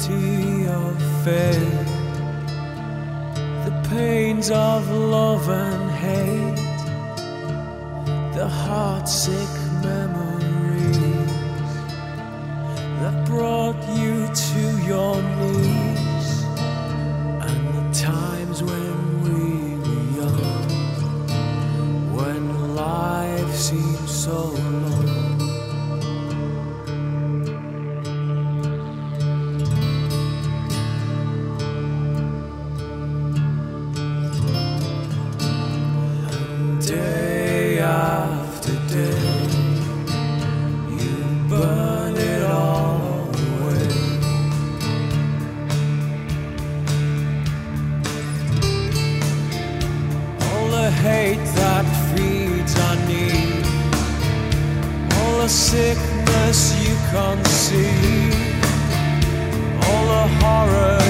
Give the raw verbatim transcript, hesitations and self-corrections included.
beauty of faith, the pains of love and hate, the heart-sick memories that brought you to your knees, and the times when we were young, when life seemed so long. Day after day, you burn it all away. All the hate that feeds our need, all the sickness you can't see, all the horror